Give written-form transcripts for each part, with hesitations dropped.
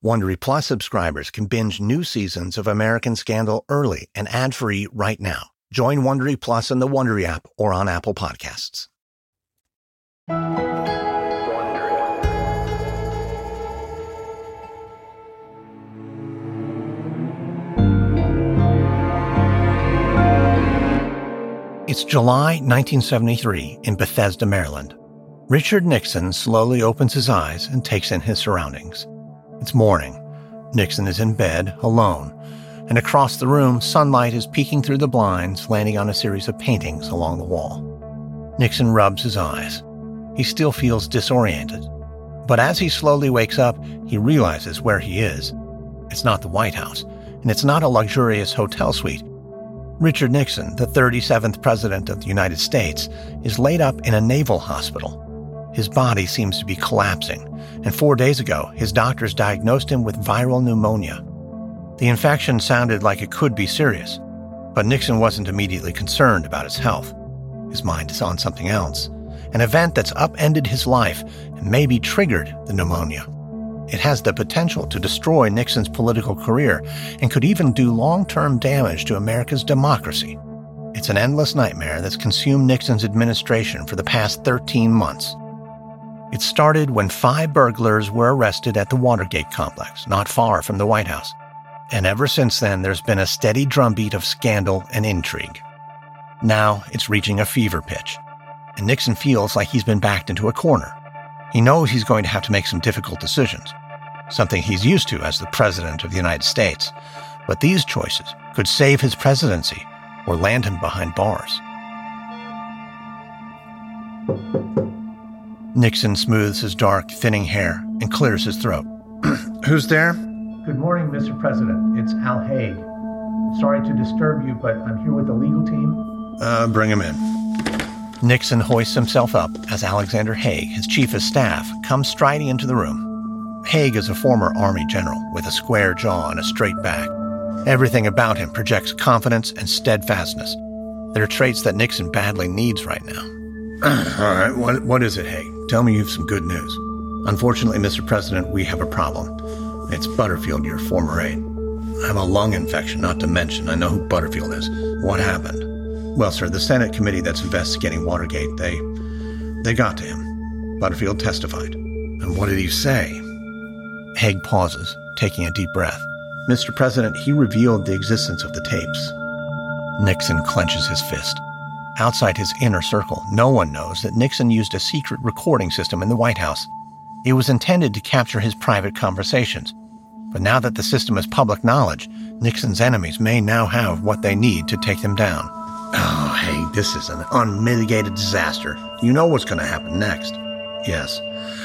Wondery Plus subscribers can binge new seasons of American Scandal early and ad-free right now. Join Wondery Plus in the Wondery app or on Apple Podcasts. It's July 1973 in Bethesda, Maryland. Richard Nixon slowly opens his eyes and takes in his surroundings. It's morning. Nixon is in bed, alone, and across the room, sunlight is peeking through the blinds, landing on a series of paintings along the wall. Nixon rubs his eyes. He still feels disoriented. But as he slowly wakes up, he realizes where he is. It's not the White House, and it's not a luxurious hotel suite. Richard Nixon, the 37th President of the United States, is laid up in a naval hospital. His body seems to be collapsing, and 4 days ago, his doctors diagnosed him with viral pneumonia. The infection sounded like it could be serious, but Nixon wasn't immediately concerned about his health. His mind is on something else, an event that's upended his life and maybe triggered the pneumonia. It has the potential to destroy Nixon's political career and could even do long-term damage to America's democracy. It's an endless nightmare that's consumed Nixon's administration for the past 13 months. It started when 5 burglars were arrested at the Watergate complex, not far from the White House. And ever since then, there's been a steady drumbeat of scandal and intrigue. Now it's reaching a fever pitch, and Nixon feels like he's been backed into a corner. He knows he's going to have to make some difficult decisions, something he's used to as the President of the United States. But these choices could save his presidency or land him behind bars. Nixon smooths his dark, thinning hair and clears his throat. Who's there? Good morning, Mr. President. It's Al Haig. Sorry to disturb you, but I'm here with the legal team. Bring him in. Nixon hoists himself up as Alexander Haig, his chief of staff, comes striding into the room. Haig is a former Army general with a square jaw and a straight back. Everything about him projects confidence and steadfastness. They're traits that Nixon badly needs right now. All right, what is it, Haig? Tell me you have some good news. Unfortunately, Mr. President, we have a problem. It's Butterfield, your former aide. I have a lung infection, not to mention. I know who Butterfield is. What happened? Well, sir, the Senate committee that's investigating Watergate, they got to him. Butterfield testified. And what did he say? Haig pauses, taking a deep breath. Mr. President, he revealed the existence of the tapes. Nixon clenches his fist. Outside his inner circle, no one knows that Nixon used a secret recording system in the White House. It was intended to capture his private conversations. But now that the system is public knowledge, Nixon's enemies may now have what they need to take them down. Oh, hey, this is an unmitigated disaster. You know what's going to happen next. Yes.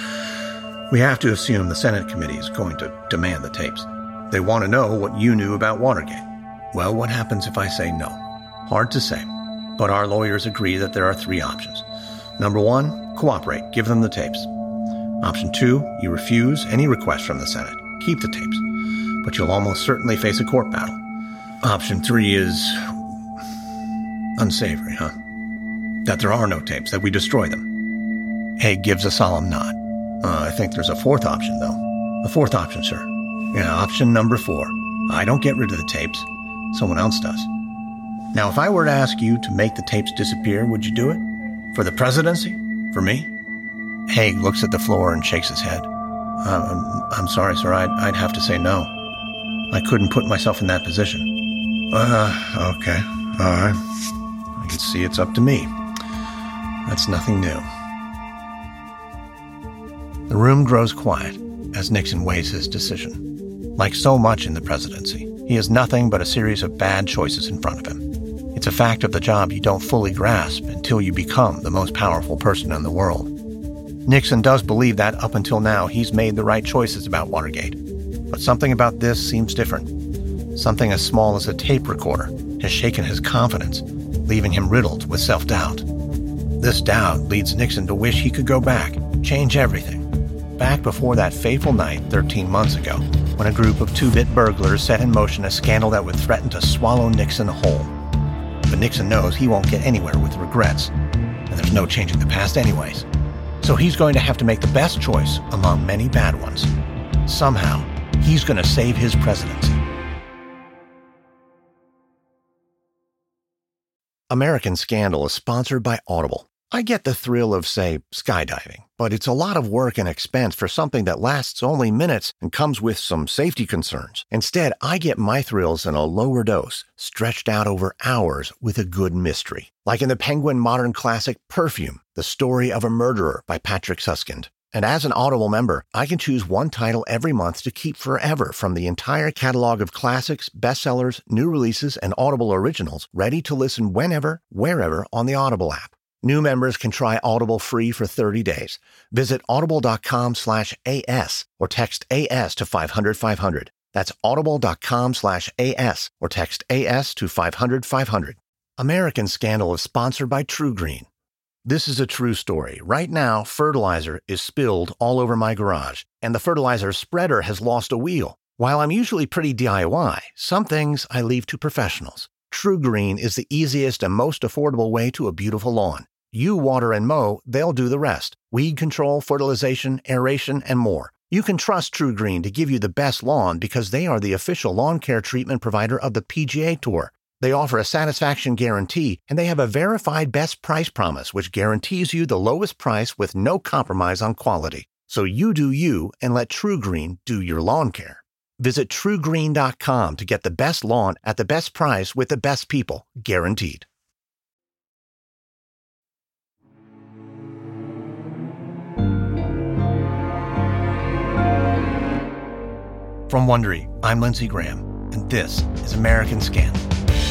We have to assume the Senate committee is going to demand the tapes. They want to know what you knew about Watergate. Well, what happens if I say no? Hard to say. But our lawyers agree that there are 3 options. Number 1, cooperate, give them the tapes. Option 2, you refuse any request from the Senate. Keep the tapes, but you'll almost certainly face a court battle. Option 3 is unsavory, huh? That there are no tapes, that we destroy them. Haig gives a solemn nod. I think there's a 4th option, though. A 4th option, sir. Yeah, option number 4. I don't get rid of the tapes. Someone else does. Now, if I were to ask you to make the tapes disappear, would you do it? For the presidency? For me? Haig looks at the floor and shakes his head. I'm sorry, sir. I'd have to say no. I couldn't put myself in that position. Okay. All right. I can see it's up to me. That's nothing new. The room grows quiet as Nixon weighs his decision. Like so much in the presidency, he has nothing but a series of bad choices in front of him. It's a fact of the job you don't fully grasp until you become the most powerful person in the world. Nixon does believe that up until now he's made the right choices about Watergate. But something about this seems different. Something as small as a tape recorder has shaken his confidence, leaving him riddled with self-doubt. This doubt leads Nixon to wish he could go back, change everything. Back before that fateful night 13 months ago, when a group of 2-bit burglars set in motion a scandal that would threaten to swallow Nixon whole. But Nixon knows he won't get anywhere with regrets, and there's no changing the past anyways. So he's going to have to make the best choice among many bad ones. Somehow, He's going to save his presidency. American Scandal is sponsored by Audible. I get the thrill of, say, skydiving, but it's a lot of work and expense for something that lasts only minutes and comes with some safety concerns. Instead, I get my thrills in a lower dose, stretched out over hours with a good mystery. Like in the Penguin modern classic Perfume, The Story of a Murderer by Patrick Suskind. And as an Audible member, I can choose one title every month to keep forever from the entire catalog of classics, bestsellers, new releases, and Audible originals, ready to listen whenever, wherever on the Audible app. New members can try Audible free for 30 days. Visit audible.com/AS or text AS to 500-500. That's audible.com/AS or text AS to 500-500. American Scandal is sponsored by TruGreen. This is a true story. Right now, fertilizer is spilled all over my garage, and the fertilizer spreader has lost a wheel. While I'm usually pretty DIY, some things I leave to professionals. TruGreen is the easiest and most affordable way to a beautiful lawn. You water and mow, they'll do the rest. Weed control, fertilization, aeration, and more. You can trust TruGreen to give you the best lawn because they are the official lawn care treatment provider of the PGA Tour. They offer a satisfaction guarantee, and they have a verified best price promise, which guarantees you the lowest price with no compromise on quality. So you do you and let TruGreen do your lawn care. Visit TruGreen.com to get the best lawn at the best price with the best people, guaranteed. From Wondery, I'm Lindsey Graham, and this is American Scandal.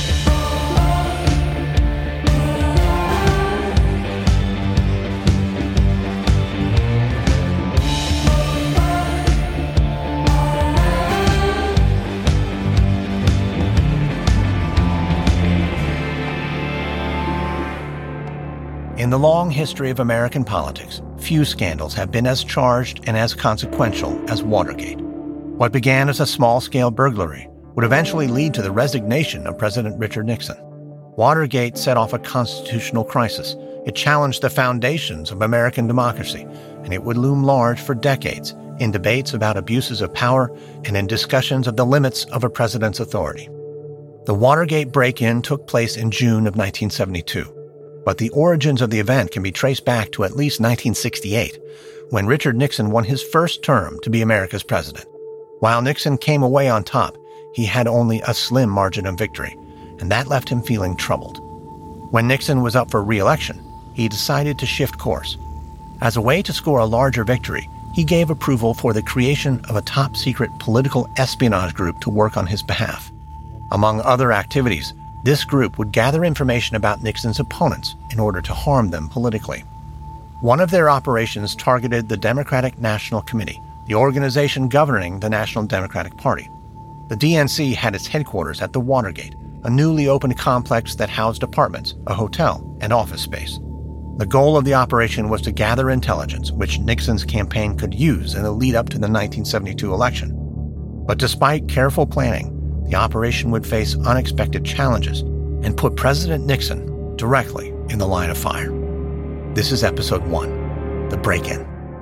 In the long history of American politics, few scandals have been as charged and as consequential as Watergate. What began as a small-scale burglary would eventually lead to the resignation of President Richard Nixon. Watergate set off a constitutional crisis. It challenged the foundations of American democracy, and it would loom large for decades in debates about abuses of power and in discussions of the limits of a president's authority. The Watergate break-in took place in June of 1972. But the origins of the event can be traced back to at least 1968, when Richard Nixon won his first term to be America's president. While Nixon came away on top, he had only a slim margin of victory, and that left him feeling troubled. When Nixon was up for re-election, he decided to shift course. As a way to score a larger victory, he gave approval for the creation of a top-secret political espionage group to work on his behalf. Among other activities, this group would gather information about Nixon's opponents in order to harm them politically. One of their operations targeted the Democratic National Committee, the organization governing the National Democratic Party. The DNC had its headquarters at the Watergate, a newly opened complex that housed apartments, a hotel, and office space. The goal of the operation was to gather intelligence, which Nixon's campaign could use in the lead-up to the 1972 election. But despite careful planning, the operation would face unexpected challenges and put President Nixon directly in the line of fire. This is Episode 1, The Break-In.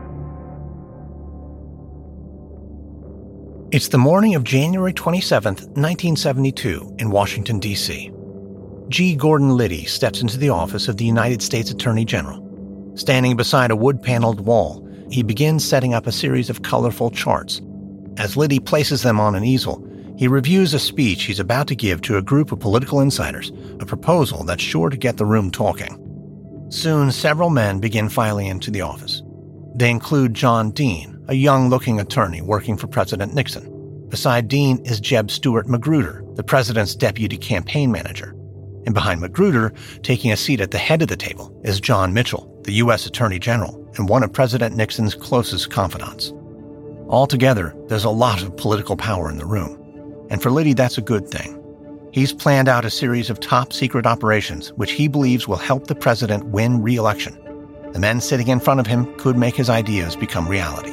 It's the morning of January 27, 1972, in Washington, D.C. G. Gordon Liddy steps into the office of the United States Attorney General. Standing beside a wood-paneled wall, he begins setting up a series of colorful charts. As Liddy places them on an easel, he reviews a speech he's about to give to a group of political insiders, a proposal that's sure to get the room talking. Soon, several men begin filing into the office. They include John Dean, a young-looking attorney working for President Nixon. Beside Dean is Jeb Stuart Magruder, the president's deputy campaign manager. And behind Magruder, taking a seat at the head of the table, is John Mitchell, the U.S. Attorney General and one of President Nixon's closest confidants. Altogether, there's a lot of political power in the room. And for Liddy, that's a good thing. He's planned out a series of top-secret operations which he believes will help the president win re-election. The men sitting in front of him could make his ideas become reality.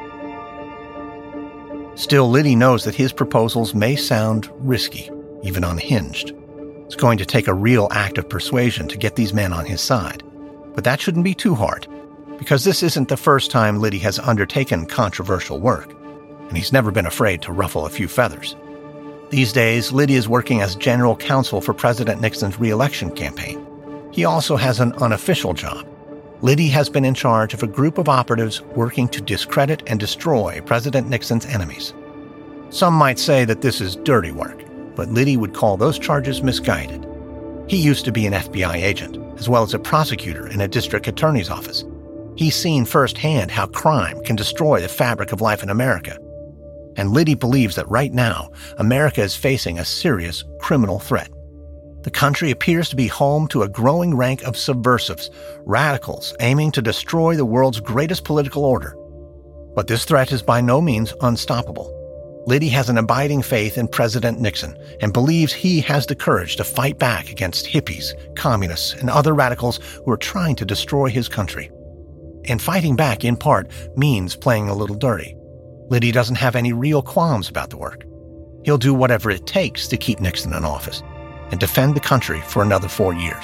Still, Liddy knows that his proposals may sound risky, even unhinged. It's going to take a real act of persuasion to get these men on his side. But that shouldn't be too hard, because this isn't the first time Liddy has undertaken controversial work. and he's never been afraid to ruffle a few feathers. These days, Liddy is working as general counsel for President Nixon's re-election campaign. He also has an unofficial job. Liddy has been in charge of a group of operatives working to discredit and destroy President Nixon's enemies. Some might say that this is dirty work, but Liddy would call those charges misguided. He used to be an FBI agent, as well as a prosecutor in a district attorney's office. He's seen firsthand how crime can destroy the fabric of life in America. And Liddy believes that right now, America is facing a serious criminal threat. The country appears to be home to a growing rank of subversives, radicals aiming to destroy the world's greatest political order. But this threat is by no means unstoppable. Liddy has an abiding faith in President Nixon and believes he has the courage to fight back against hippies, communists, and other radicals who are trying to destroy his country. And fighting back, in part, means playing a little dirty. Liddy doesn't have any real qualms about the work. He'll do whatever it takes to keep Nixon in office and defend the country for another 4 years.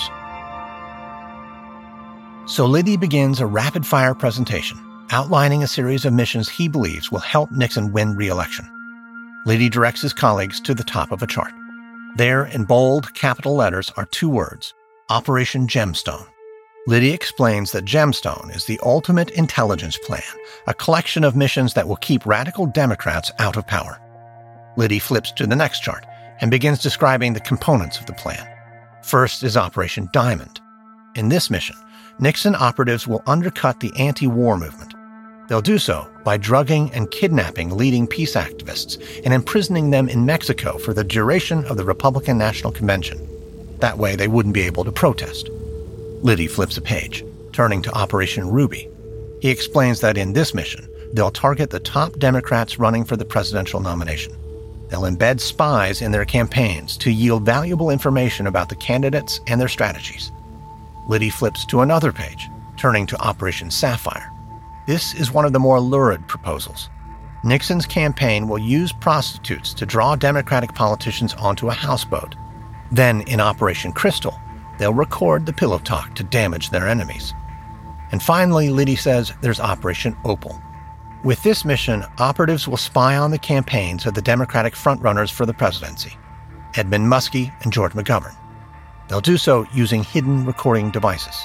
So Liddy begins a rapid-fire presentation outlining a series of missions he believes will help Nixon win re-election. Liddy directs his colleagues to the top of a chart. There, in bold, capital letters, are 2 words: Operation Gemstone. Liddy explains that Gemstone is the ultimate intelligence plan, a collection of missions that will keep radical Democrats out of power. Liddy flips to the next chart and begins describing the components of the plan. First is Operation Diamond. In this mission, Nixon operatives will undercut the anti-war movement. They'll do so by drugging and kidnapping leading peace activists and imprisoning them in Mexico for the duration of the Republican National Convention. That way they wouldn't be able to protest. Liddy flips a page, turning to Operation Ruby. He explains that in this mission, they'll target the top Democrats running for the presidential nomination. They'll embed spies in their campaigns to yield valuable information about the candidates and their strategies. Liddy flips to another page, turning to Operation Sapphire. This is one of the more lurid proposals. Nixon's campaign will use prostitutes to draw Democratic politicians onto a houseboat. Then, in Operation Crystal, they'll record the pillow talk to damage their enemies. And finally, Liddy says there's Operation Opal. With this mission, operatives will spy on the campaigns of the Democratic frontrunners for the presidency, Edmund Muskie and George McGovern. They'll do so using hidden recording devices.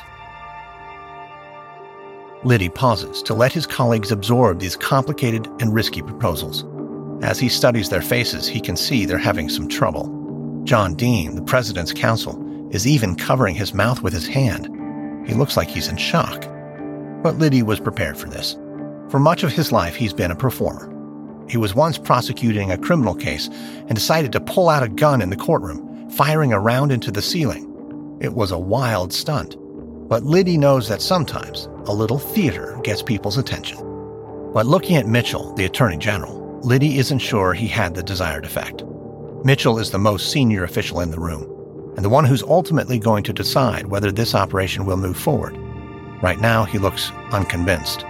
Liddy pauses to let his colleagues absorb these complicated and risky proposals. As he studies their faces, he can see they're having some trouble. John Dean, the president's counsel, is even covering his mouth with his hand. He looks like he's in shock. But Liddy was prepared for this. For much of his life, he's been a performer. He was once prosecuting a criminal case and decided to pull out a gun in the courtroom, firing a round into the ceiling. It was a wild stunt. But Liddy knows that sometimes a little theater gets people's attention. But looking at Mitchell, the Attorney General, Liddy isn't sure he had the desired effect. Mitchell is the most senior official in the room, and the one who's ultimately going to decide whether this operation will move forward. Right now, he looks unconvinced.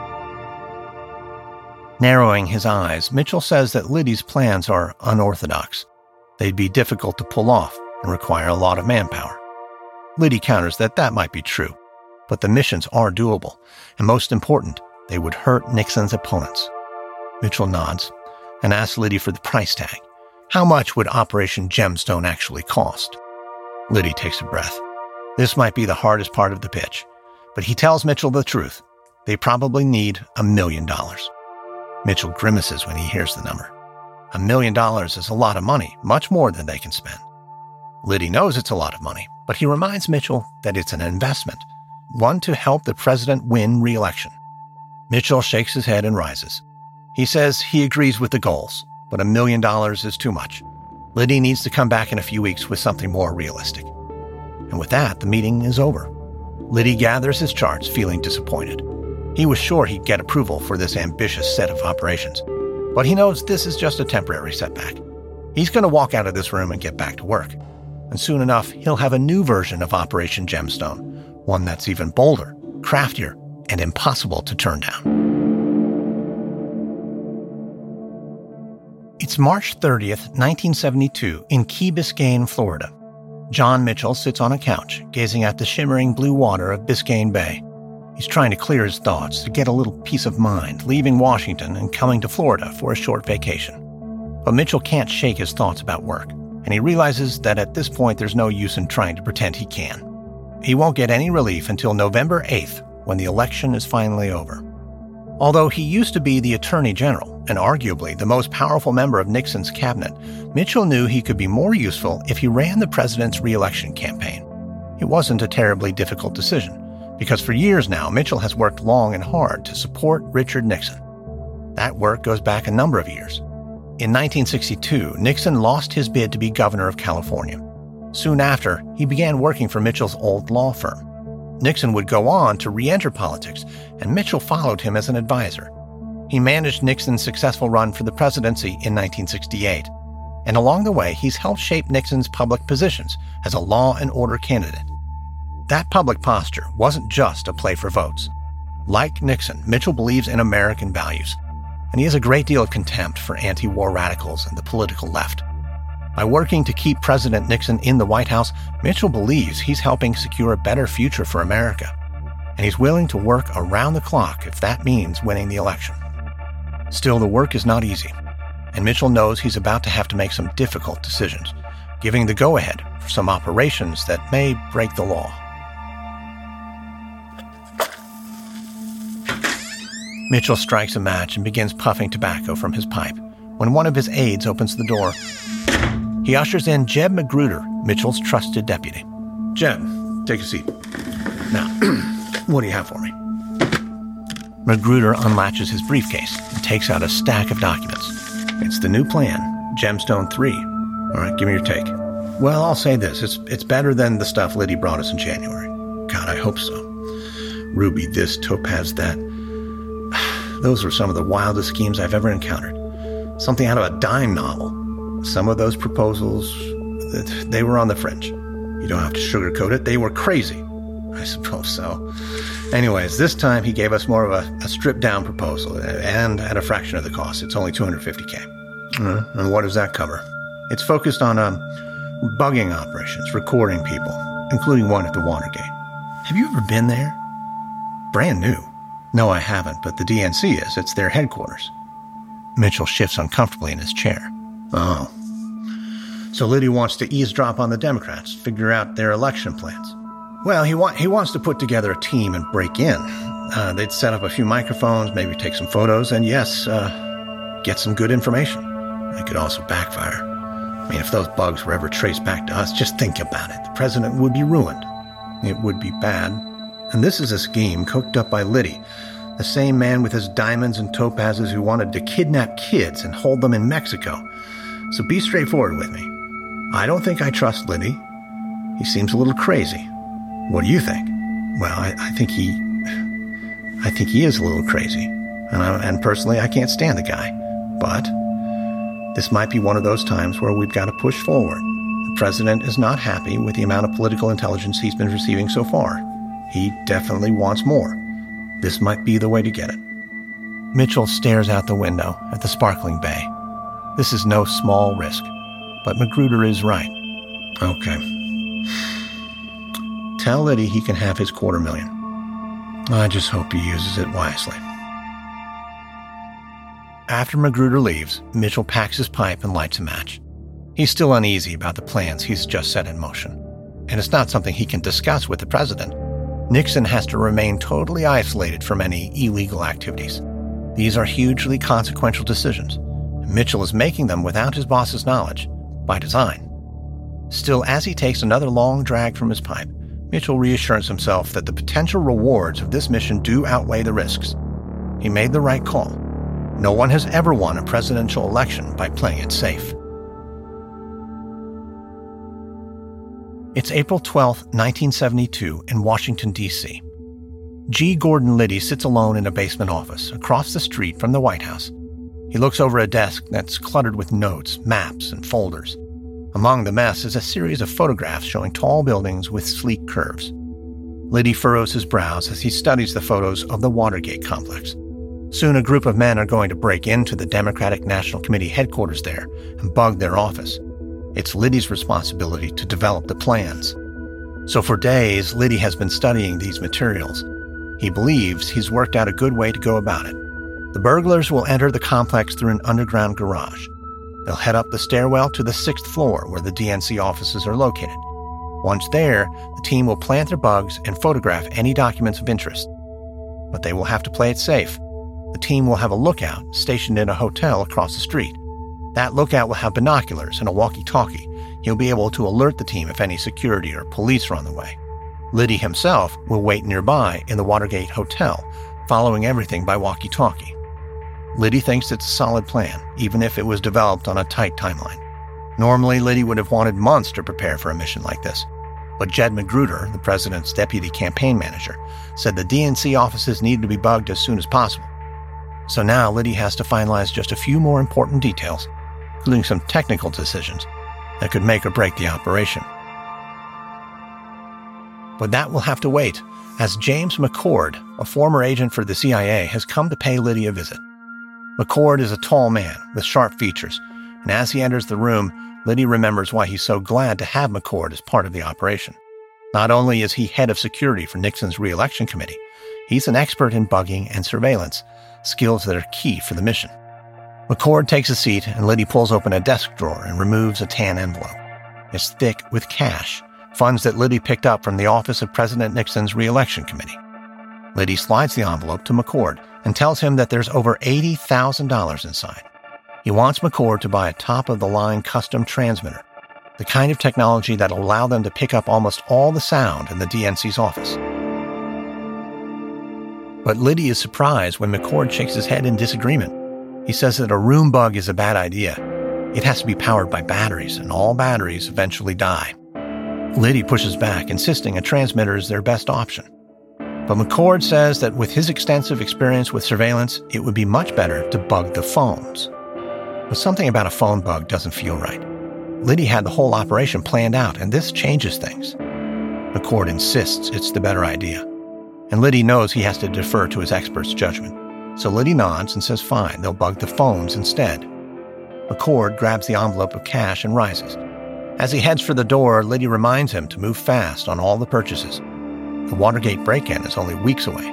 Narrowing his eyes, Mitchell says that Liddy's plans are unorthodox. They'd be difficult to pull off and require a lot of manpower. Liddy counters that that might be true, but the missions are doable, and most important, they would hurt Nixon's opponents. Mitchell nods and asks Liddy for the price tag. How much would Operation Gemstone actually cost? Liddy takes a breath. This might be the hardest part of the pitch, but he tells Mitchell the truth. They probably need $1 million. Mitchell grimaces when he hears the number. $1 million is a lot of money, much more than they can spend. Liddy knows it's a lot of money, but he reminds Mitchell that it's an investment, one to help the president win re-election. Mitchell shakes his head and rises. He says he agrees with the goals, but $1 million is too much. Liddy needs to come back in a few weeks with something more realistic. And with that, the meeting is over. Liddy gathers his charts, feeling disappointed. He was sure he'd get approval for this ambitious set of operations, but he knows this is just a temporary setback. He's going to walk out of this room and get back to work. And soon enough, he'll have a new version of Operation Gemstone, one that's even bolder, craftier, and impossible to turn down. It's March 30th, 1972, in Key Biscayne, Florida. John Mitchell sits on a couch, gazing at the shimmering blue water of Biscayne Bay. He's trying to clear his thoughts, to get a little peace of mind, leaving Washington and coming to Florida for a short vacation. But Mitchell can't shake his thoughts about work, and he realizes that at this point there's no use in trying to pretend he can. He won't get any relief until November 8th, when the election is finally over. Although he used to be the Attorney General, and arguably the most powerful member of Nixon's cabinet, Mitchell knew he could be more useful if he ran the president's re-election campaign. It wasn't a terribly difficult decision, because for years now, Mitchell has worked long and hard to support Richard Nixon. That work goes back a number of years. In 1962, Nixon lost his bid to be governor of California. Soon after, he began working for Mitchell's old law firm. Nixon would go on to re-enter politics, and Mitchell followed him as an advisor. He managed Nixon's successful run for the presidency in 1968, and along the way, he's helped shape Nixon's public positions as a law and order candidate. That public posture wasn't just a play for votes. Like Nixon, Mitchell believes in American values, and he has a great deal of contempt for anti-war radicals and the political left. By working to keep President Nixon in the White House, Mitchell believes he's helping secure a better future for America, and he's willing to work around the clock if that means winning the election. Still, the work is not easy, and Mitchell knows he's about to have to make some difficult decisions, giving the go-ahead for some operations that may break the law. Mitchell strikes a match and begins puffing tobacco from his pipe when one of his aides opens the door. He ushers in Jeb Magruder, Mitchell's trusted deputy. Jeb, take a seat. Now, what do you have for me? Magruder unlatches his briefcase and takes out a stack of documents. It's the new plan, Gemstone 3. All right, give me your take. Well, I'll say this. It's better than the stuff Liddy brought us in January. God, I hope so. Ruby this, Topaz that. Those were some of the wildest schemes I've ever encountered. Something out of a dime novel. Some of those proposals, they were on the fringe. You don't have to sugarcoat it. They were crazy. I suppose so. Anyways, this time he gave us more of a stripped-down proposal, and at a fraction of the cost. It's only $250K. And what does that cover? It's focused on bugging operations, recording people, including one at the Watergate. Have you ever been there? Brand new. No, I haven't, but the DNC is. It's their headquarters. Mitchell shifts uncomfortably in his chair. Oh. So Liddy wants to eavesdrop on the Democrats, figure out their election plans. Well, he wants to put together a team and break in. They'd set up a few microphones, maybe take some photos, and yes, get some good information. It could also backfire. I mean, if those bugs were ever traced back to us, just think about it. The president would be ruined. It would be bad. And this is a scheme cooked up by Liddy, the same man with his diamonds and topazes who wanted to kidnap kids and hold them in Mexico. So be straightforward with me. I don't think I trust Liddy. He seems a little crazy. What do you think? Well, I think he is a little crazy. And personally, I can't stand the guy. But this might be one of those times where we've got to push forward. The president is not happy with the amount of political intelligence he's been receiving so far. He definitely wants more. This might be the way to get it. Mitchell stares out the window at the sparkling bay. This is no small risk, but Magruder is right. Okay. Tell Liddy he can have his $250,000. I just hope he uses it wisely. After Magruder leaves, Mitchell packs his pipe and lights a match. He's still uneasy about the plans he's just set in motion, and it's not something he can discuss with the president. Nixon has to remain totally isolated from any illegal activities. These are hugely consequential decisions. Mitchell is making them without his boss's knowledge, by design. Still, as he takes another long drag from his pipe, Mitchell reassures himself that the potential rewards of this mission do outweigh the risks. He made the right call. No one has ever won a presidential election by playing it safe. It's April 12, 1972, in Washington, D.C. G. Gordon Liddy sits alone in a basement office across the street from the White House. He looks over a desk that's cluttered with notes, maps, and folders. Among the mess is a series of photographs showing tall buildings with sleek curves. Liddy furrows his brows as he studies the photos of the Watergate complex. Soon a group of men are going to break into the Democratic National Committee headquarters there and bug their office. It's Liddy's responsibility to develop the plans. So for days, Liddy has been studying these materials. He believes he's worked out a good way to go about it. The burglars will enter the complex through an underground garage. They'll head up the stairwell to the 6th floor where the DNC offices are located. Once there, the team will plant their bugs and photograph any documents of interest. But they will have to play it safe. The team will have a lookout stationed in a hotel across the street. That lookout will have binoculars and a walkie-talkie. He'll be able to alert the team if any security or police are on the way. Liddy himself will wait nearby in the Watergate Hotel, following everything by walkie-talkie. Liddy thinks it's a solid plan, even if it was developed on a tight timeline. Normally, Liddy would have wanted months to prepare for a mission like this. But Jed Magruder, the president's deputy campaign manager, said the DNC offices needed to be bugged as soon as possible. So now Liddy has to finalize just a few more important details, including some technical decisions that could make or break the operation. But that will have to wait, as James McCord, a former agent for the CIA, has come to pay Liddy a visit. McCord is a tall man with sharp features, and as he enters the room, Liddy remembers why he's so glad to have McCord as part of the operation. Not only is he head of security for Nixon's re-election committee, he's an expert in bugging and surveillance, skills that are key for the mission. McCord takes a seat, and Liddy pulls open a desk drawer and removes a tan envelope. It's thick with cash, funds that Liddy picked up from the office of President Nixon's re-election committee. Liddy slides the envelope to McCord and tells him that there's over $80,000 inside. He wants McCord to buy a top-of-the-line custom transmitter, the kind of technology that'll allow them to pick up almost all the sound in the DNC's office. But Liddy is surprised when McCord shakes his head in disagreement. He says that a room bug is a bad idea. It has to be powered by batteries, and all batteries eventually die. Liddy pushes back, insisting a transmitter is their best option. But McCord says that with his extensive experience with surveillance, it would be much better to bug the phones. But something about a phone bug doesn't feel right. Liddy had the whole operation planned out, and this changes things. McCord insists it's the better idea. And Liddy knows he has to defer to his expert's judgment. So Liddy nods and says fine, they'll bug the phones instead. McCord grabs the envelope of cash and rises. As he heads for the door, Liddy reminds him to move fast on all the purchases. The Watergate break-in is only weeks away.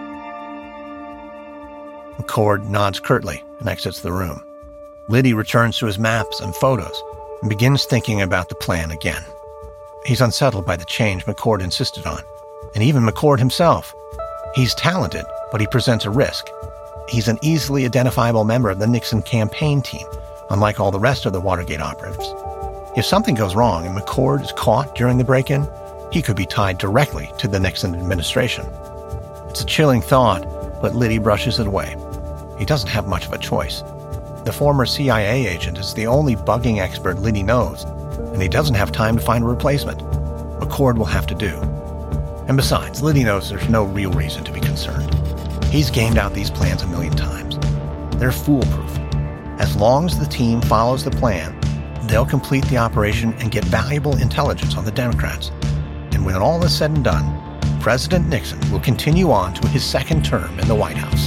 McCord nods curtly and exits the room. Liddy returns to his maps and photos and begins thinking about the plan again. He's unsettled by the change McCord insisted on, and even McCord himself. He's talented, but he presents a risk. He's an easily identifiable member of the Nixon campaign team, unlike all the rest of the Watergate operatives. If something goes wrong and McCord is caught during the break-in, he could be tied directly to the Nixon administration. It's a chilling thought, but Liddy brushes it away. He doesn't have much of a choice. The former CIA agent is the only bugging expert Liddy knows, and he doesn't have time to find a replacement. McCord will have to do. And besides, Liddy knows there's no real reason to be concerned. He's gamed out these plans a million times. They're foolproof. As long as the team follows the plan, they'll complete the operation and get valuable intelligence on the Democrats. And when all is said and done, President Nixon will continue on to his second term in the White House.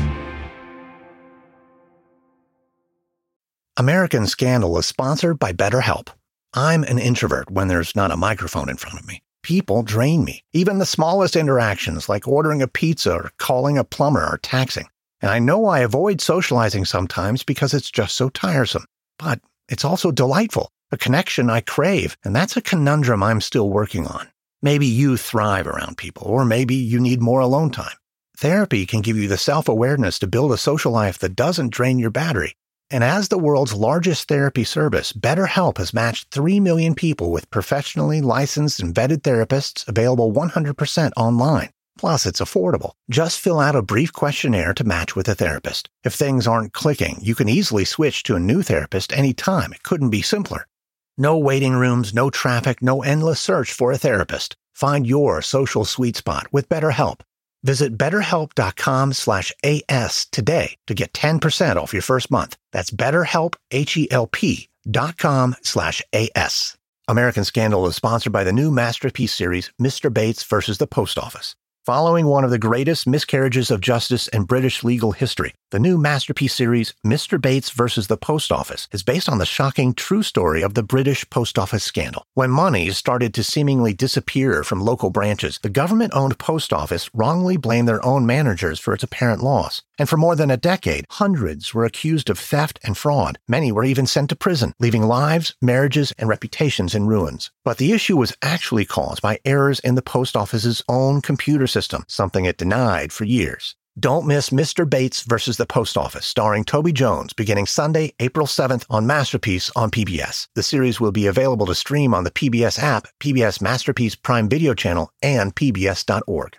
American Scandal is sponsored by BetterHelp. I'm an introvert when there's not a microphone in front of me. People drain me. Even the smallest interactions, like ordering a pizza or calling a plumber, are taxing. And I know I avoid socializing sometimes because it's just so tiresome. But it's also delightful, a connection I crave, and that's a conundrum I'm still working on. Maybe you thrive around people, or maybe you need more alone time. Therapy can give you the self-awareness to build a social life that doesn't drain your battery. And as the world's largest therapy service, BetterHelp has matched 3 million people with professionally licensed and vetted therapists available 100% online. Plus, it's affordable. Just fill out a brief questionnaire to match with a therapist. If things aren't clicking, you can easily switch to a new therapist anytime. It couldn't be simpler. No waiting rooms, no traffic, no endless search for a therapist. Find your social sweet spot with BetterHelp. Visit BetterHelp.com/AS today to get 10% off your first month. That's BetterHelp, HELP.com/AS. American Scandal is sponsored by the new Masterpiece series, Mr. Bates versus the Post Office. Following one of the greatest miscarriages of justice in British legal history, The new masterpiece series, Mr. Bates vs. the Post Office, is based on the shocking true story of the British post office scandal. When money started to seemingly disappear from local branches, the government-owned post office wrongly blamed their own managers for its apparent loss. And for more than a decade, hundreds were accused of theft and fraud. Many were even sent to prison, leaving lives, marriages, and reputations in ruins. But the issue was actually caused by errors in the post office's own computer system, something it denied for years. Don't miss Mr. Bates vs. the Post Office, starring Toby Jones, beginning Sunday, April 7th on Masterpiece on PBS. The series will be available to stream on the PBS app, PBS Masterpiece Prime Video channel, and pbs.org.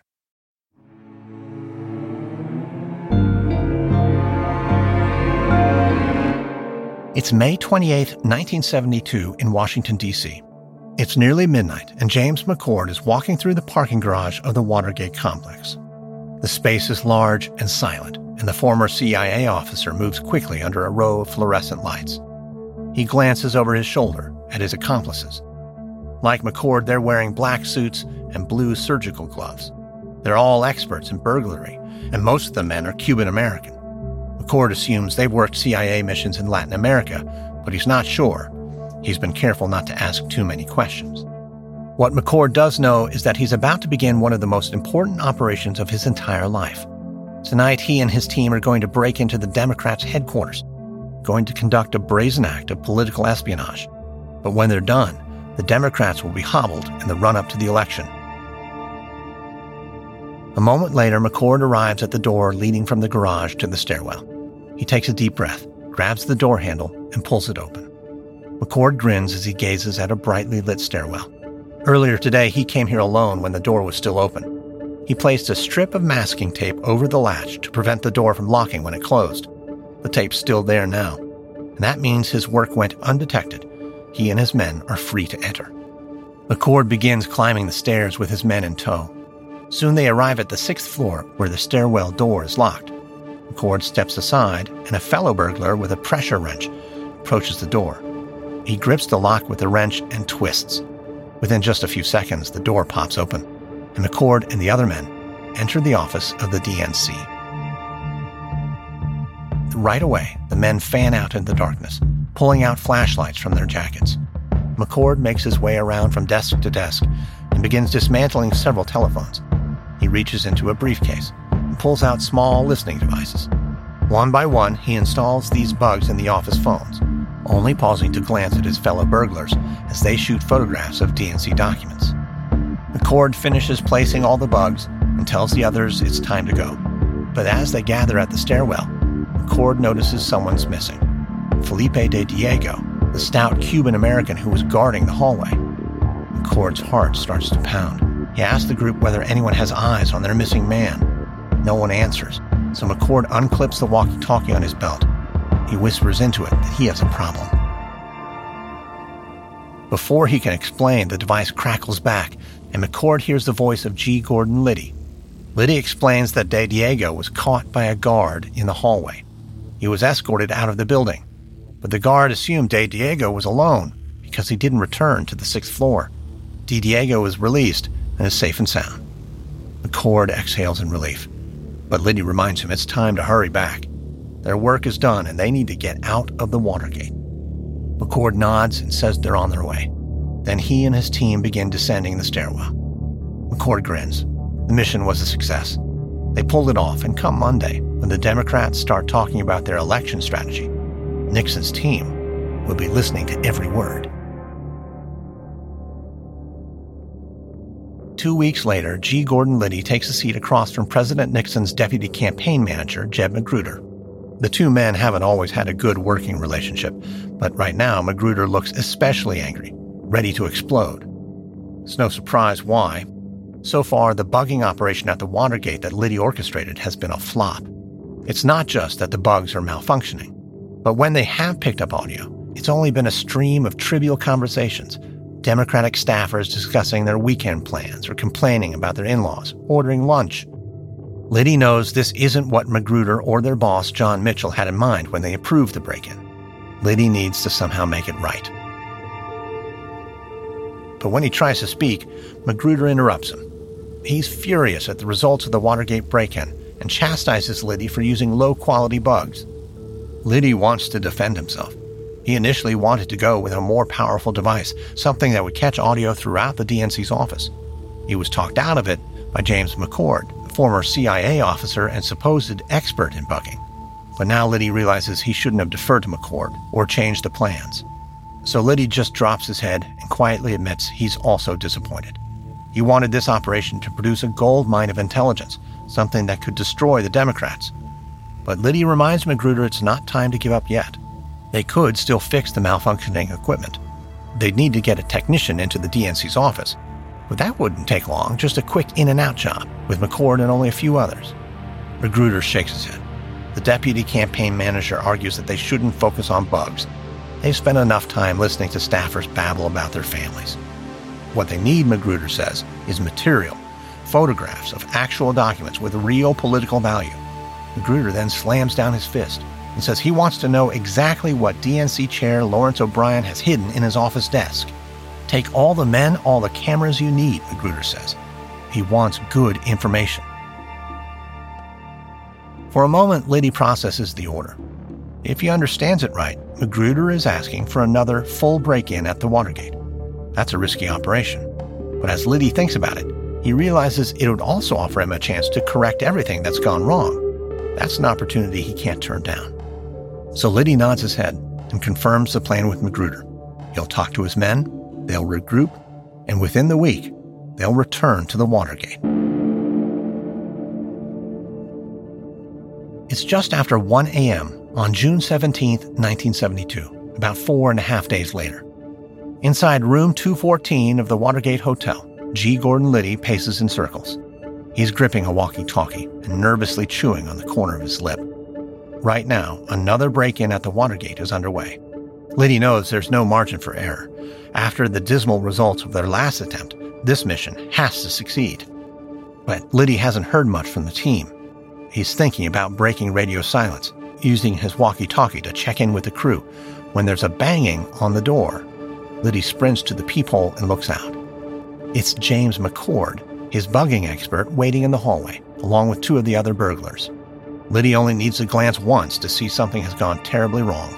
It's May 28, 1972, in Washington, D.C. It's nearly midnight, and James McCord is walking through the parking garage of the Watergate complex. The space is large and silent, and the former CIA officer moves quickly under a row of fluorescent lights. He glances over his shoulder at his accomplices. Like McCord, they're wearing black suits and blue surgical gloves. They're all experts in burglary, and most of the men are Cuban-American. McCord assumes they've worked CIA missions in Latin America, but he's not sure. He's been careful not to ask too many questions. What McCord does know is that he's about to begin one of the most important operations of his entire life. Tonight, he and his team are going to break into the Democrats' headquarters, going to conduct a brazen act of political espionage. But when they're done, the Democrats will be hobbled in the run-up to the election. A moment later, McCord arrives at the door leading from the garage to the stairwell. He takes a deep breath, grabs the door handle, and pulls it open. McCord grins as he gazes at a brightly lit stairwell. Earlier today, he came here alone when the door was still open. He placed a strip of masking tape over the latch to prevent the door from locking when it closed. The tape's still there now, and that means his work went undetected. He and his men are free to enter. McCord begins climbing the stairs with his men in tow. Soon they arrive at the 6th floor, where the stairwell door is locked. McCord steps aside, and a fellow burglar with a pressure wrench approaches the door. He grips the lock with the wrench and twists. Within just a few seconds, the door pops open, and McCord and the other men enter the office of the DNC. Right away, the men fan out in the darkness, pulling out flashlights from their jackets. McCord makes his way around from desk to desk and begins dismantling several telephones. He reaches into a briefcase and pulls out small listening devices. One by one, he installs these bugs in the office phones, only pausing to glance at his fellow burglars as they shoot photographs of DNC documents. McCord finishes placing all the bugs and tells the others it's time to go. But as they gather at the stairwell, McCord notices someone's missing. Felipe de Diego, the stout Cuban-American who was guarding the hallway. McCord's heart starts to pound. He asks the group whether anyone has eyes on their missing man. No one answers, so McCord unclips the walkie-talkie on his belt. He whispers into it that he has a problem. Before he can explain, the device crackles back, and McCord hears the voice of G. Gordon Liddy. Liddy explains that De Diego was caught by a guard in the hallway. He was escorted out of the building, but the guard assumed De Diego was alone because he didn't return to the 6th floor. De Diego was released and is safe and sound. McCord exhales in relief, but Liddy reminds him it's time to hurry back. Their work is done, and they need to get out of the Watergate. McCord nods and says they're on their way. Then he and his team begin descending the stairwell. McCord grins. The mission was a success. They pulled it off, and come Monday, when the Democrats start talking about their election strategy, Nixon's team will be listening to every word. 2 weeks later, G. Gordon Liddy takes a seat across from President Nixon's deputy campaign manager, Jeb Magruder. The two men haven't always had a good working relationship, but right now Magruder looks especially angry, ready to explode. It's no surprise why. So far, the bugging operation at the Watergate that Liddy orchestrated has been a flop. It's not just that the bugs are malfunctioning, but when they have picked up audio, it's only been a stream of trivial conversations. Democratic staffers discussing their weekend plans or complaining about their in-laws, ordering lunch. Liddy knows this isn't what Magruder or their boss, John Mitchell, had in mind when they approved the break-in. Liddy needs to somehow make it right. But when he tries to speak, Magruder interrupts him. He's furious at the results of the Watergate break-in and chastises Liddy for using low-quality bugs. Liddy wants to defend himself. He initially wanted to go with a more powerful device, something that would catch audio throughout the DNC's office. He was talked out of it by James McCord, the former CIA officer and supposed expert in bugging. But now Liddy realizes he shouldn't have deferred to McCord or changed the plans. So Liddy just drops his head and quietly admits he's also disappointed. He wanted this operation to produce a gold mine of intelligence, something that could destroy the Democrats. But Liddy reminds Magruder it's not time to give up yet. They could still fix the malfunctioning equipment. They'd need to get a technician into the DNC's office. But that wouldn't take long, just a quick in-and-out job, with McCord and only a few others. Magruder shakes his head. The deputy campaign manager argues that they shouldn't focus on bugs. They've spent enough time listening to staffers babble about their families. What they need, Magruder says, is material, photographs of actual documents with real political value. Magruder then slams down his fist and says he wants to know exactly what DNC Chair Lawrence O'Brien has hidden in his office desk. Take all the men, all the cameras you need, Magruder says. He wants good information. For a moment, Liddy processes the order. If he understands it right, Magruder is asking for another full break-in at the Watergate. That's a risky operation. But as Liddy thinks about it, he realizes it would also offer him a chance to correct everything that's gone wrong. That's an opportunity he can't turn down. So Liddy nods his head and confirms the plan with Magruder. He'll talk to his men, they'll regroup, and within the week, they'll return to the Watergate. It's just after 1 a.m. on June 17, 1972, about 4.5 days later. Inside room 214 of the Watergate Hotel, G. Gordon Liddy paces in circles. He's gripping a walkie-talkie and nervously chewing on the corner of his lip. Right now, another break-in at the Watergate is underway. Liddy knows there's no margin for error. After the dismal results of their last attempt, this mission has to succeed. But Liddy hasn't heard much from the team. He's thinking about breaking radio silence, using his walkie-talkie to check in with the crew, when there's a banging on the door. Liddy sprints to the peephole and looks out. It's James McCord, his bugging expert, waiting in the hallway, along with 2 of the other burglars. Liddy only needs to glance once to see something has gone terribly wrong.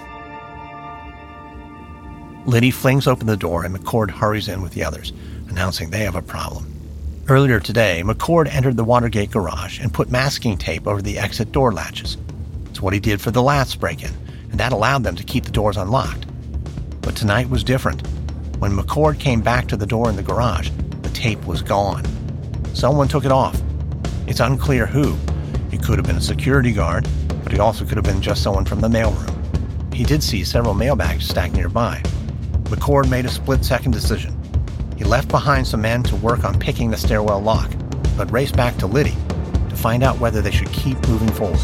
Liddy flings open the door and McCord hurries in with the others, announcing they have a problem. Earlier today, McCord entered the Watergate garage and put masking tape over the exit door latches. It's what he did for the last break-in, and that allowed them to keep the doors unlocked. But tonight was different. When McCord came back to the door in the garage, the tape was gone. Someone took it off. It's unclear who. It could have been a security guard, but it also could have been just someone from the mailroom. He did see several mailbags stacked nearby. McCord made a split-second decision. He left behind some men to work on picking the stairwell lock, but raced back to Liddy to find out whether they should keep moving forward.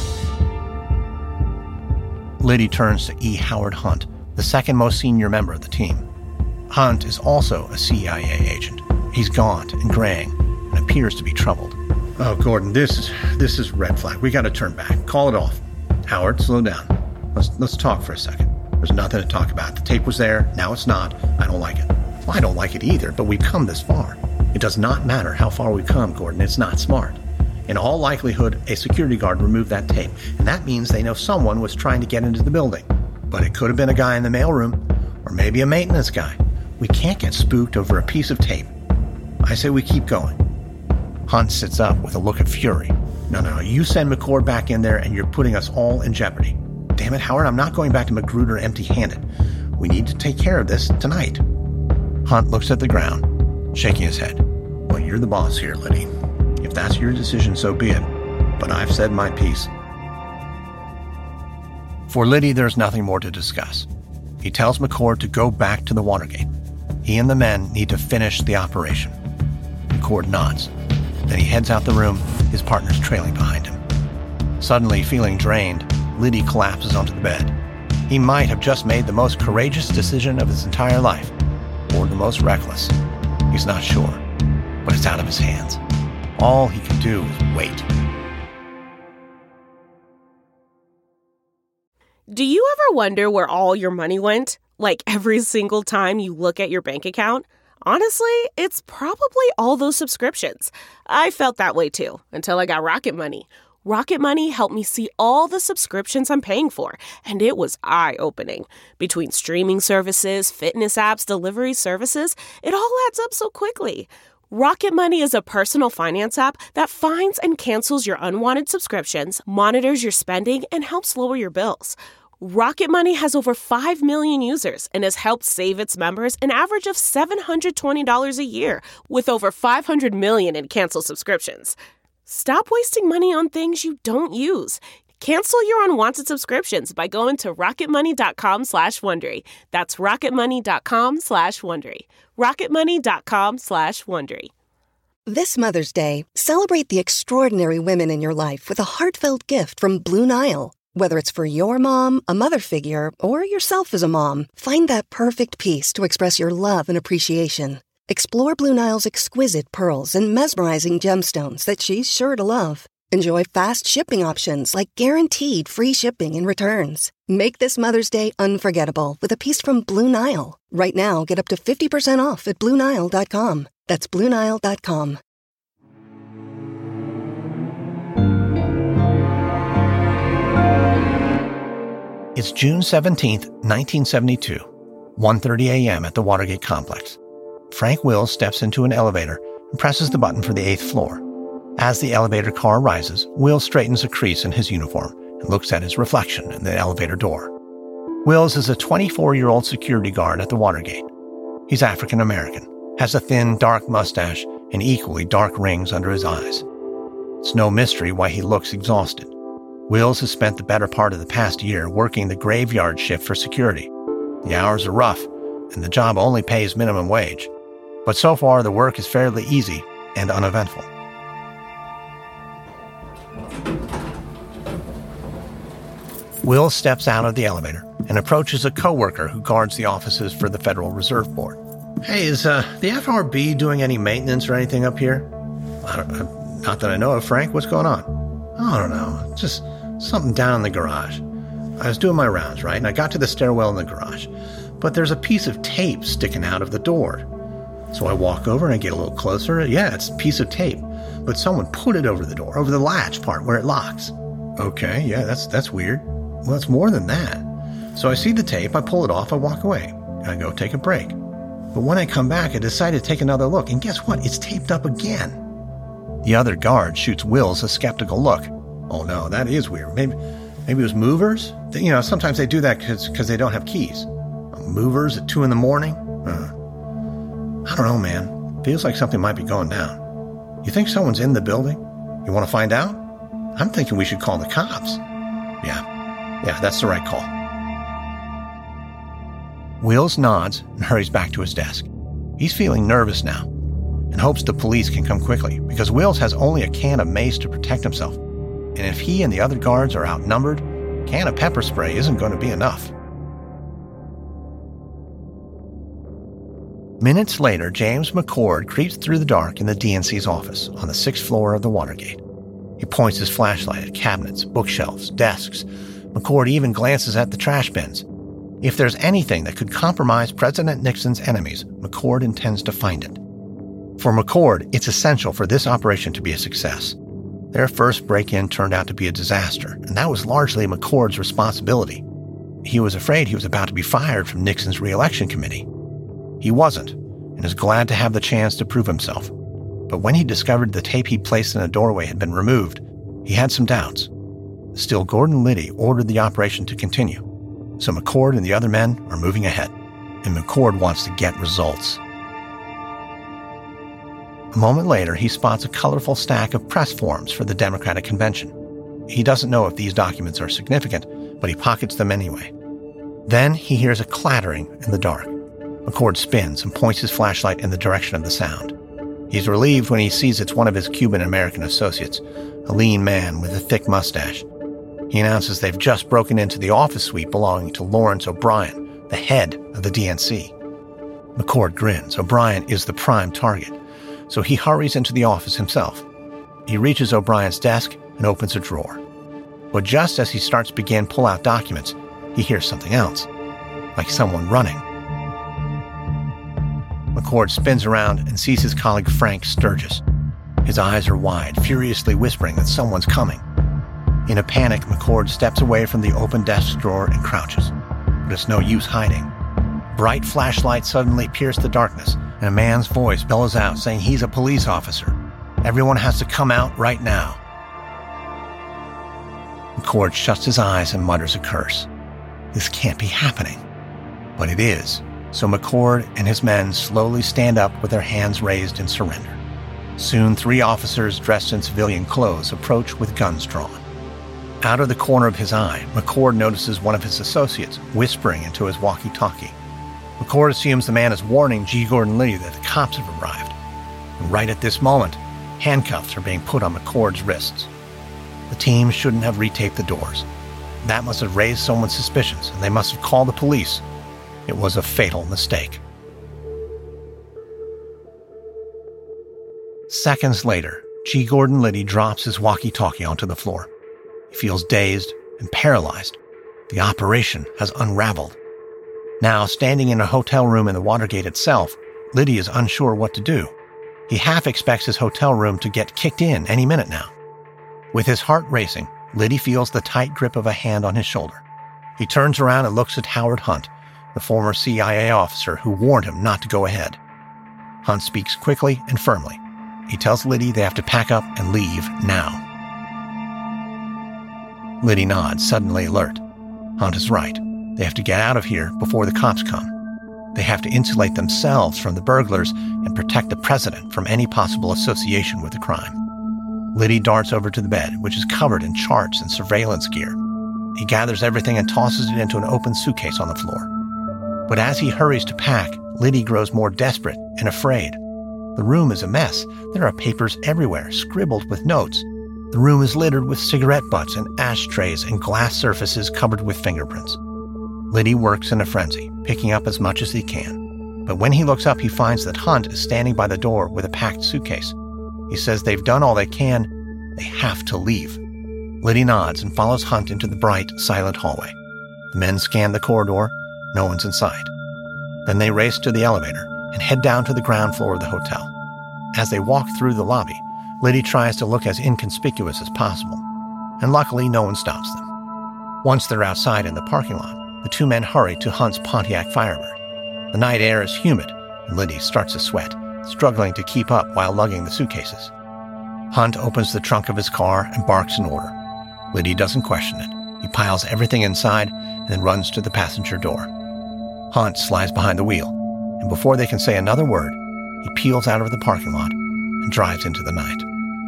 Liddy turns to E. Howard Hunt, the second most senior member of the team. Hunt is also a CIA agent. He's gaunt and graying and appears to be troubled. Oh, Gordon, this is red flag. We got to turn back. Call it off. Howard, slow down. Let's talk for a second. There's nothing to talk about. The tape was there. Now it's not. I don't like it. Well, I don't like it either, but we've come this far. It does not matter how far we've come, Gordon. It's not smart. In all likelihood, a security guard removed that tape, and that means they know someone was trying to get into the building. But it could have been a guy in the mailroom, or maybe a maintenance guy. We can't get spooked over a piece of tape. I say we keep going. Hunt sits up with a look of fury. No, you send McCord back in there and you're putting us all in jeopardy. Damn it, Howard, I'm not going back to Magruder empty-handed. We need to take care of this tonight. Hunt looks at the ground, shaking his head. Well, you're the boss here, Liddy. If that's your decision, so be it. But I've said my piece. For Liddy, there's nothing more to discuss. He tells McCord to go back to the Watergate. He and the men need to finish the operation. McCord nods. Then he heads out the room, his partners trailing behind him. Suddenly, feeling drained, Liddy collapses onto the bed. He might have just made the most courageous decision of his entire life, or the most reckless. He's not sure, but it's out of his hands. All he can do is wait. Do you ever wonder where all your money went? Like every single time you look at your bank account? Honestly, it's probably all those subscriptions. I felt that way too, until I got Rocket Money. Rocket Money helped me see all the subscriptions I'm paying for, and it was eye-opening. Between streaming services, fitness apps, delivery services, it all adds up so quickly. Rocket Money is a personal finance app that finds and cancels your unwanted subscriptions, monitors your spending, and helps lower your bills. Rocket Money has over 5 million users and has helped save its members an average of $720 a year, with over 500 million in canceled subscriptions. Stop wasting money on things you don't use. Cancel your unwanted subscriptions by going to rocketmoney.com/Wondery. That's rocketmoney.com/Wondery. rocketmoney.com/Wondery. This Mother's Day, celebrate the extraordinary women in your life with a heartfelt gift from Blue Nile. Whether it's for your mom, a mother figure, or yourself as a mom, find that perfect piece to express your love and appreciation. Explore Blue Nile's exquisite pearls and mesmerizing gemstones that she's sure to love. Enjoy fast shipping options like guaranteed free shipping and returns. Make this Mother's Day unforgettable with a piece from Blue Nile. Right now, get up to 50% off at BlueNile.com. That's BlueNile.com. It's June 17th, 1972, 1:30 a.m. at the Watergate complex. Frank Wills steps into an elevator and presses the button for the 8th floor. As the elevator car rises, Wills straightens a crease in his uniform and looks at his reflection in the elevator door. Wills is a 24-year-old security guard at the Watergate. He's African-American, has a thin, dark mustache and equally dark rings under his eyes. It's no mystery why he looks exhausted. Wills has spent the better part of the past year working the graveyard shift for security. The hours are rough, and the job only pays minimum wage. But so far, the work is fairly easy and uneventful. Wills steps out of the elevator and approaches a coworker who guards the offices for the Federal Reserve Board. Hey, is the FRB doing any maintenance or anything up here? Not that I know of, Frank. What's going on? I don't know. Just something down in the garage. I was doing my rounds, right? And I got to the stairwell in the garage. But there's a piece of tape sticking out of the door. So I walk over and I get a little closer. Yeah, it's a piece of tape. But someone put it over the door, over the latch part where it locks. Okay, yeah, that's weird. Well, it's more than that. So I see the tape, I pull it off, I walk away. I go take a break. But when I come back, I decide to take another look. And guess what? It's taped up again. The other guard shoots Wills a skeptical look. Oh no, that is weird. Maybe it was movers? Sometimes they do that because they don't have keys. Movers at 2 a.m? I don't know, man. Feels like something might be going down. You think someone's in the building? You want to find out? I'm thinking we should call the cops. Yeah, that's the right call. Wills nods and hurries back to his desk. He's feeling nervous now and hopes the police can come quickly because Wills has only a can of mace to protect himself. And if he and the other guards are outnumbered, a can of pepper spray isn't going to be enough. Minutes later, James McCord creeps through the dark in the DNC's office on the 6th floor of the Watergate. He points his flashlight at cabinets, bookshelves, desks. McCord even glances at the trash bins. If there's anything that could compromise President Nixon's enemies, McCord intends to find it. For McCord, it's essential for this operation to be a success. Their first break-in turned out to be a disaster, and that was largely McCord's responsibility. He was afraid he was about to be fired from Nixon's re-election committee. He wasn't, and is glad to have the chance to prove himself. But when he discovered the tape he'd placed in a doorway had been removed, he had some doubts. Still, Gordon Liddy ordered the operation to continue. So McCord and the other men are moving ahead, and McCord wants to get results. A moment later, he spots a colorful stack of press forms for the Democratic Convention. He doesn't know if these documents are significant, but he pockets them anyway. Then he hears a clattering in the dark. McCord spins and points his flashlight in the direction of the sound. He's relieved when he sees it's one of his Cuban-American associates, a lean man with a thick mustache. He announces they've just broken into the office suite belonging to Lawrence O'Brien, the head of the DNC. McCord grins. O'Brien is the prime target, so he hurries into the office himself. He reaches O'Brien's desk and opens a drawer. But just as he starts to begin pull-out documents, he hears something else, like someone running. McCord spins around and sees his colleague Frank Sturgis. His eyes are wide, furiously whispering that someone's coming. In a panic, McCord steps away from the open desk drawer and crouches. But it's no use hiding. Bright flashlights suddenly pierce the darkness, and a man's voice bellows out saying he's a police officer. Everyone has to come out right now. McCord shuts his eyes and mutters a curse. This can't be happening. But it is. So McCord and his men slowly stand up with their hands raised in surrender. Soon 3 officers dressed in civilian clothes approach with guns drawn. Out of the corner of his eye, McCord notices one of his associates whispering into his walkie-talkie. McCord assumes the man is warning G. Gordon Liddy that the cops have arrived. And right at this moment, handcuffs are being put on McCord's wrists. The team shouldn't have retaped the doors. That must have raised someone's suspicions, and they must have called the police. It was a fatal mistake. Seconds later, G. Gordon Liddy drops his walkie-talkie onto the floor. He feels dazed and paralyzed. The operation has unraveled. Now, standing in a hotel room in the Watergate itself, Liddy is unsure what to do. He half expects his hotel room to get kicked in any minute now. With his heart racing, Liddy feels the tight grip of a hand on his shoulder. He turns around and looks at Howard Hunt, the former CIA officer who warned him not to go ahead. Hunt speaks quickly and firmly. He tells Liddy they have to pack up and leave now. Liddy nods, suddenly alert. Hunt is right. They have to get out of here before the cops come. They have to insulate themselves from the burglars and protect the president from any possible association with the crime. Liddy darts over to the bed, which is covered in charts and surveillance gear. He gathers everything and tosses it into an open suitcase on the floor. But as he hurries to pack, Liddy grows more desperate and afraid. The room is a mess. There are papers everywhere, scribbled with notes. The room is littered with cigarette butts and ashtrays and glass surfaces covered with fingerprints. Liddy works in a frenzy, picking up as much as he can. But when he looks up, he finds that Hunt is standing by the door with a packed suitcase. He says they've done all they can. They have to leave. Liddy nods and follows Hunt into the bright, silent hallway. The men scan the corridor. No one's inside. Then they race to the elevator and head down to the ground floor of the hotel. As they walk through the lobby, Liddy tries to look as inconspicuous as possible. And luckily, no one stops them. Once they're outside in the parking lot, the 2 men hurry to Hunt's Pontiac Firebird. The night air is humid, and Liddy starts to sweat, struggling to keep up while lugging the suitcases. Hunt opens the trunk of his car and barks an order. Liddy doesn't question it. He piles everything inside and then runs to the passenger door. Hunt slides behind the wheel, and before they can say another word, he peels out of the parking lot and drives into the night.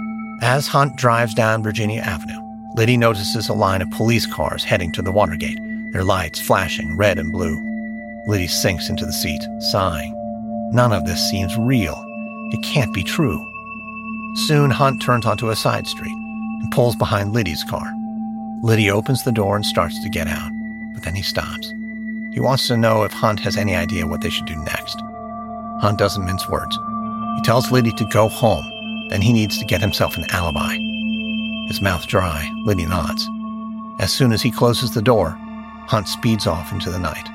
As Hunt drives down Virginia Avenue, Liddy notices a line of police cars heading to the Watergate, their lights flashing red and blue. Liddy sinks into the seat, sighing. None of this seems real. It can't be true. Soon, Hunt turns onto a side street and pulls behind Liddy's car. Liddy opens the door and starts to get out, but then he stops. He wants to know if Hunt has any idea what they should do next. Hunt doesn't mince words. He tells Liddy to go home, then he needs to get himself an alibi. His mouth dry, Liddy nods. As soon as he closes the door, Hunt speeds off into the night.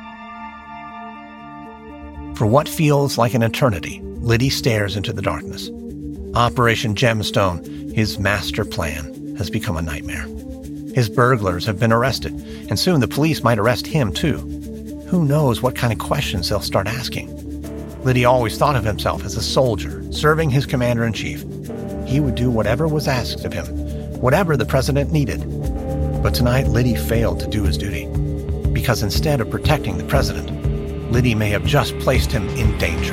For what feels like an eternity, Liddy stares into the darkness. Operation Gemstone, his master plan, has become a nightmare. His burglars have been arrested, and soon the police might arrest him too. Who knows what kind of questions they'll start asking. Liddy always thought of himself as a soldier, serving his commander-in-chief. He would do whatever was asked of him, whatever the president needed. But tonight, Liddy failed to do his duty. Because instead of protecting the president, Liddy may have just placed him in danger.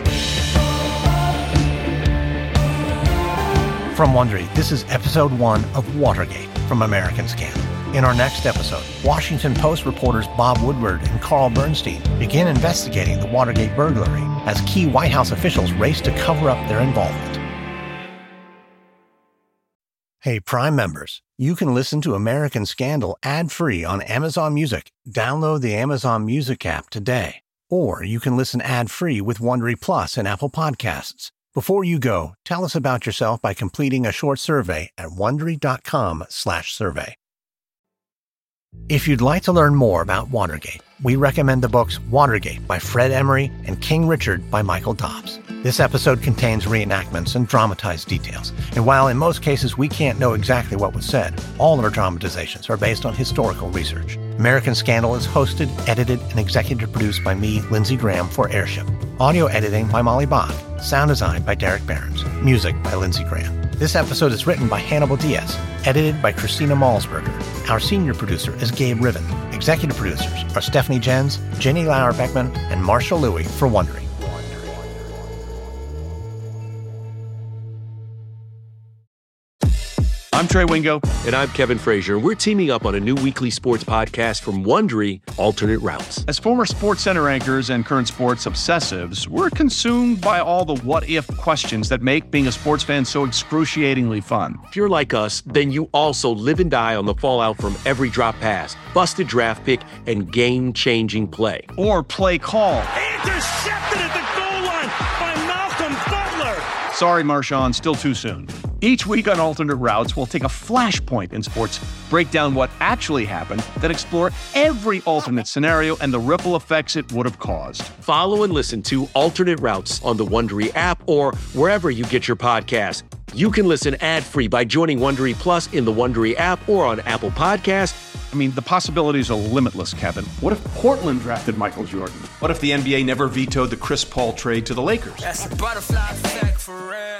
From Wondery, this is episode 1 of Watergate from American Scandal. In our next episode, Washington Post reporters Bob Woodward and Carl Bernstein begin investigating the Watergate burglary as key White House officials race to cover up their involvement. Hey, Prime members, you can listen to American Scandal ad-free on Amazon Music. Download the Amazon Music app today. Or you can listen ad-free with Wondery Plus and Apple Podcasts. Before you go, tell us about yourself by completing a short survey at Wondery.com/survey. If you'd like to learn more about Watergate, we recommend the books Watergate by Fred Emery and King Richard by Michael Dobbs. This episode contains reenactments and dramatized details, and while in most cases we can't know exactly what was said, all of our dramatizations are based on historical research. American Scandal is hosted, edited, and executive produced by me, Lindsey Graham, for Airship. Audio editing by Molly Bach. Sound design by Derek Behrens. Music by Lindsey Graham. This episode is written by Hannibal Diaz, edited by Christina Malsberger. Our senior producer is Gabe Riven. Executive producers are Stephanie Jens, Jenny Lauer-Beckman, and Marshall Louis for Wondery. I'm Trey Wingo. And I'm Kevin Frazier. We're teaming up on a new weekly sports podcast from Wondery, Alternate Routes. As former SportsCenter anchors and current sports obsessives, we're consumed by all the what-if questions that make being a sports fan so excruciatingly fun. If you're like us, then you also live and die on the fallout from every drop pass, busted draft pick, and game-changing play. Or play call. Intercepted at the goal line by Malcolm Butler. Sorry, Marshawn, still too soon. Each week on Alternate Routes, we'll take a flashpoint in sports, break down what actually happened, then explore every alternate scenario and the ripple effects it would have caused. Follow and listen to Alternate Routes on the Wondery app or wherever you get your podcasts. You can listen ad-free by joining Wondery Plus in the Wondery app or on Apple Podcasts. I mean, the possibilities are limitless, Kevin. What if Portland drafted Michael Jordan? What if the NBA never vetoed the Chris Paul trade to the Lakers? That's the butterfly effect for real.